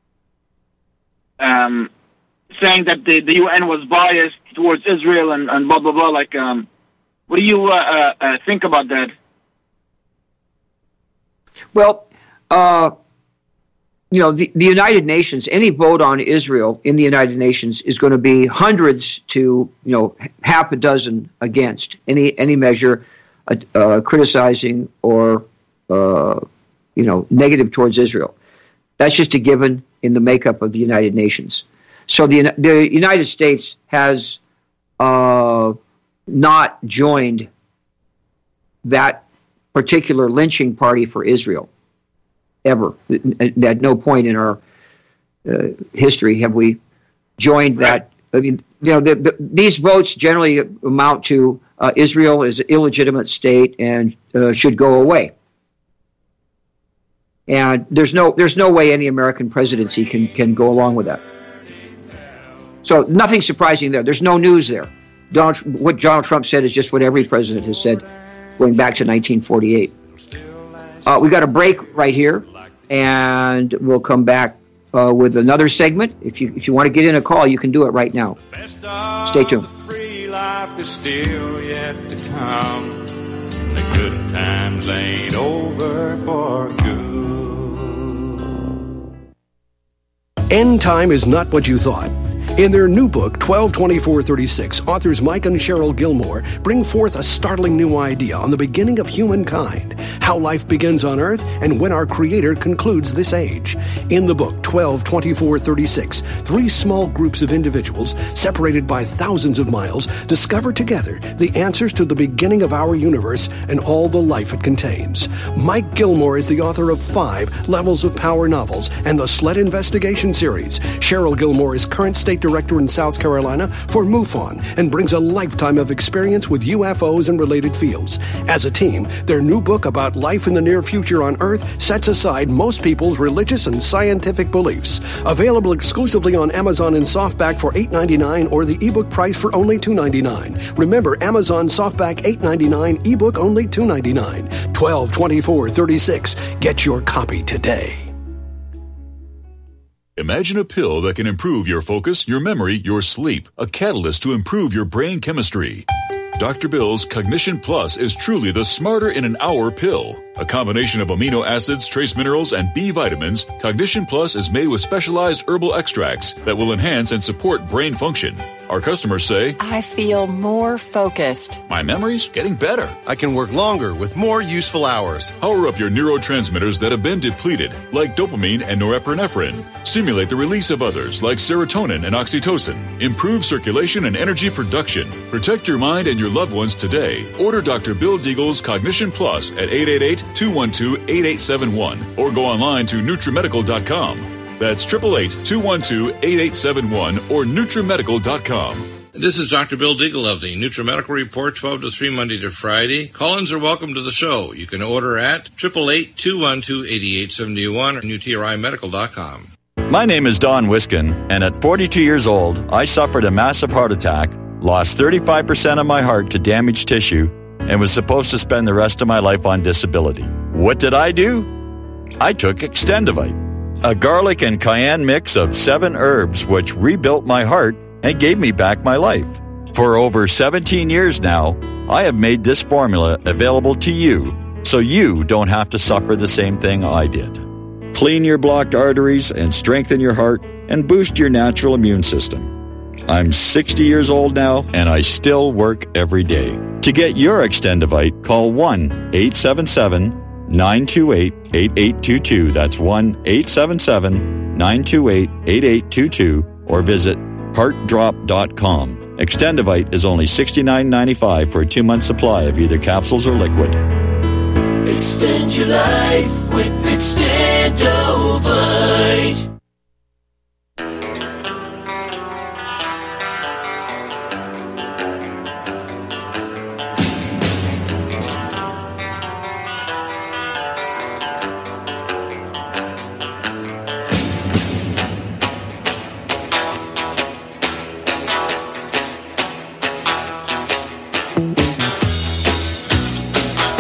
S16: saying that the UN was biased towards Israel and blah blah blah. Like, what do you think about that?
S2: Well, the United Nations, any vote on Israel in the United Nations is going to be hundreds to, half a dozen against any measure criticizing or, negative towards Israel. That's just a given in the makeup of the United Nations. So the United States has not joined that particular lynching party for Israel, ever. At no point in our history have we joined that. I mean, these votes generally amount to Israel is an illegitimate state and should go away. And there's no way any American presidency can go along with that. So nothing surprising there. There's no news there. What Donald Trump said is just what every president has said going back to 1948. We got a break right here, and we'll come back with another segment. If you want to get in a call, you can do it right now. Stay tuned.
S1: Free life is still yet to come. The good times ain't over for good.
S9: End time is not what you thought. In their new book, 122436, authors Mike and Cheryl Gilmore bring forth a startling new idea on the beginning of humankind, how life begins on Earth, and when our Creator concludes this age. In the book, 122436, three small groups of individuals, separated by thousands of miles, discover together the answers to the beginning of our universe and all the life it contains. Mike Gilmore is the author of 5 Levels of Power novels and the Sled Investigation series. Cheryl Gilmore is current state director in South Carolina for MUFON and brings a lifetime of experience with UFOs and related fields. As a team, their new book about life in the near future on Earth sets aside most people's religious and scientific beliefs. Available exclusively on Amazon in softback for $8.99 or the ebook price for only $2.99. Remember, Amazon softback $8.99, ebook only $2.99. 122436. Get your copy today.
S17: Imagine a pill that can improve your focus, your memory, your sleep. A catalyst to improve your brain chemistry. Dr. Bill's Cognition Plus is truly the smarter in an hour pill. A combination of amino acids, trace minerals, and B vitamins, Cognition Plus is made with specialized herbal extracts that will enhance and support brain function. Our customers say,
S18: I feel more focused.
S17: My memory's getting better.
S19: I can work longer with more useful hours.
S17: Power up your neurotransmitters that have been depleted, like dopamine and norepinephrine. Stimulate the release of others, like serotonin and oxytocin. Improve circulation and energy production. Protect your mind and your loved ones today. Order Dr. Bill Deagle's Cognition Plus at 888-212-8871 or go online to NutriMedical.com. That's 888-212-8871 or NutriMedical.com.
S20: This is Dr. Bill Deagle of the NutriMedical Report, 12 to 3, Monday to Friday. Call-ins are welcome to the show. You can order at 888-212-8871 or NutriMedical.com.
S11: My name is Don Wiskin, and at 42 years old, I suffered a massive heart attack, lost 35% of my heart to damaged tissue, and was supposed to spend the rest of my life on disability. What did I do? I took Extendivite, a garlic and cayenne mix of 7 herbs which rebuilt my heart and gave me back my life. For over 17 years now, I have made this formula available to you so you don't have to suffer the same thing I did. Clean your blocked arteries and strengthen your heart and boost your natural immune system. I'm 60 years old now, and I still work every day. To get your Extendivite, call 1-877-928-8822. That's 1-877-928-8822. Or visit heartdrop.com. Extendivite is only $69.95 for a 2-month supply of either capsules or liquid.
S13: Extend your life with Extendovite.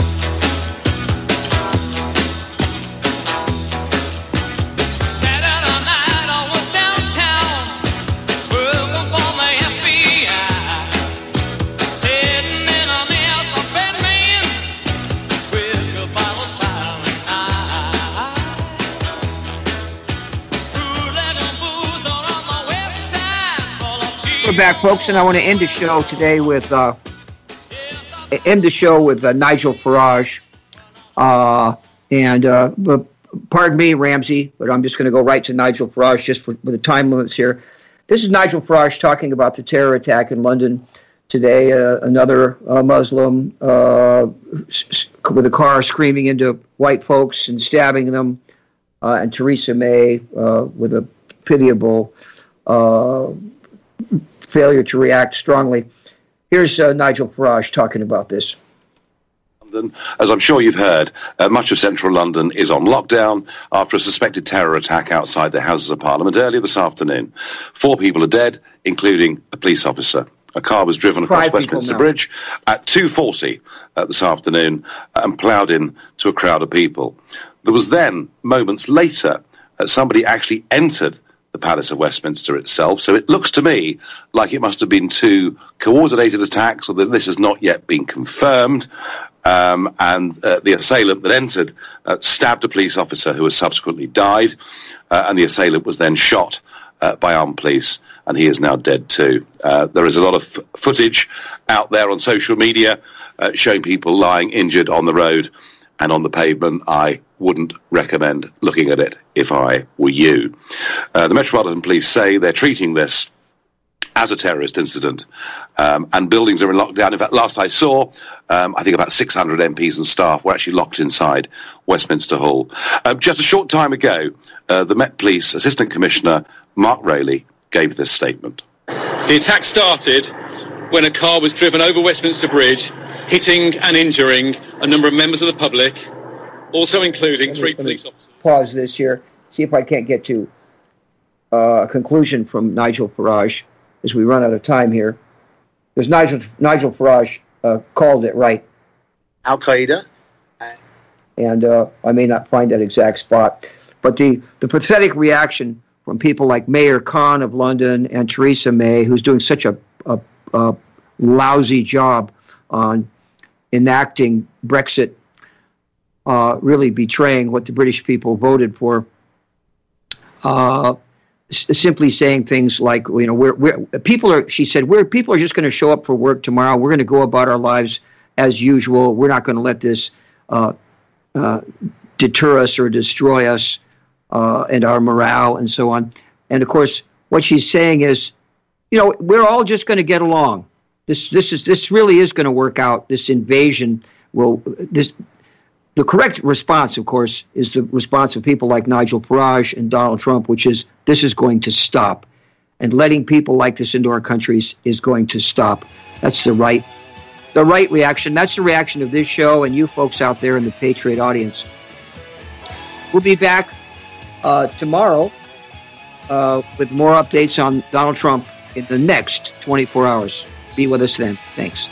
S13: Saturday
S2: We're back, folks, and I want to end the show today with Nigel Farage. Pardon me, Ramsey, but I'm just going to go right to Nigel Farage just with the time limits here. This is Nigel Farage talking about the terror attack in London today. Another Muslim with a car screaming into white folks and stabbing them, and Theresa May with a pitiable failure to react strongly. Here's Nigel Farage talking about this.
S21: London. As I'm sure you've heard, much of central London is on lockdown after a suspected terror attack outside the Houses of Parliament earlier this afternoon. 4 people are dead, including a police officer. A car was driven across Westminster Bridge at 2:40 this afternoon and ploughed into a crowd of people. There was then, moments later, somebody actually entered the Palace of Westminster itself. So it looks to me like it must have been 2 coordinated attacks, although this has not yet been confirmed. The assailant that entered stabbed a police officer who has subsequently died, and the assailant was then shot by armed police, and he is now dead too. There is a lot of footage out there on social media showing people lying injured on the road and on the pavement. I wouldn't recommend looking at it if I were you. The Metropolitan Police say they're treating this as a terrorist incident, and buildings are in lockdown. In fact, last I saw, I think about 600 MPs and staff were actually locked inside Westminster Hall. Just a short time ago, the Met Police Assistant Commissioner Mark Rayleigh gave this statement.
S22: The attack started when a car was driven over Westminster Bridge, hitting and injuring a number of members of the public, also including 3 police officers. Pause
S2: this here, see if I can't get to a conclusion from Nigel Farage as we run out of time here. Because Nigel Farage called it right.
S23: Al-Qaeda.
S2: And I may not find that exact spot. But the pathetic reaction from people like Mayor Khan of London and Theresa May, who's doing such a lousy job on enacting Brexit, really betraying what the British people voted for, simply saying things like, people are just going to show up for work tomorrow. We're going to go about our lives as usual. We're not going to let this deter us or destroy us and our morale and so on. And of course, what she's saying is, we're all just going to get along. This really is going to work out. This invasion the correct response, of course, is the response of people like Nigel Farage and Donald Trump, which is this is going to stop. And letting people like this into our countries is going to stop. That's the right reaction. That's the reaction of this show and you folks out there in the Patriot audience. We'll be back tomorrow with more updates on Donald Trump in the next 24 hours. Be with us then. Thanks.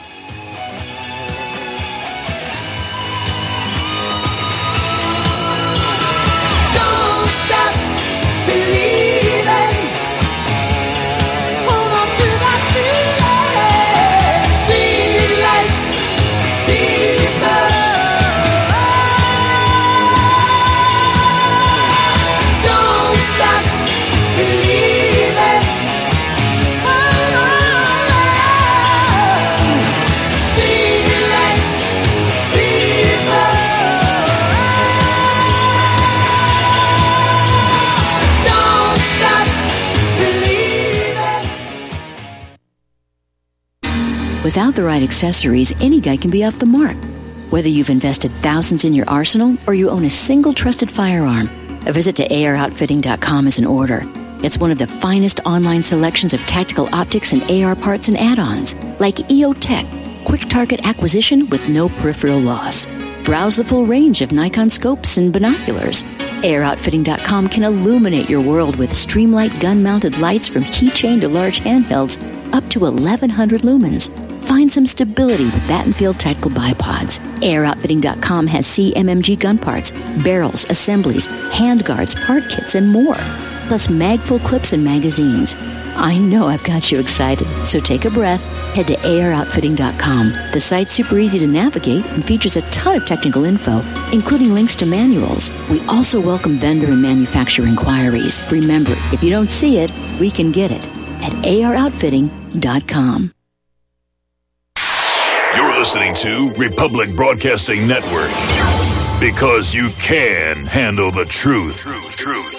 S8: Without the right accessories, any guy can be off the mark. Whether you've invested thousands in your arsenal or you own a single trusted firearm, a visit to AROutfitting.com is in order. It's one of the finest online selections of tactical optics and AR parts and add-ons, like EOTech, quick target acquisition with no peripheral loss. Browse the full range of Nikon scopes and binoculars. AROutfitting.com can illuminate your world with Streamlight gun-mounted lights from keychain to large handhelds up to 1,100 lumens. Find some stability with Battenfield Tactical Bipods. AirOutfitting.com has CMMG gun parts, barrels, assemblies, handguards, part kits, and more. Plus mag-full clips and magazines. I know I've got you excited, so take a breath. Head to AirOutfitting.com. The site's super easy to navigate and features a ton of technical info, including links to manuals. We also welcome vendor and manufacturer inquiries. Remember, if you don't see it, we can get it. at aroutfitting.com.
S17: You're listening to Republic Broadcasting Network, because you can handle the truth.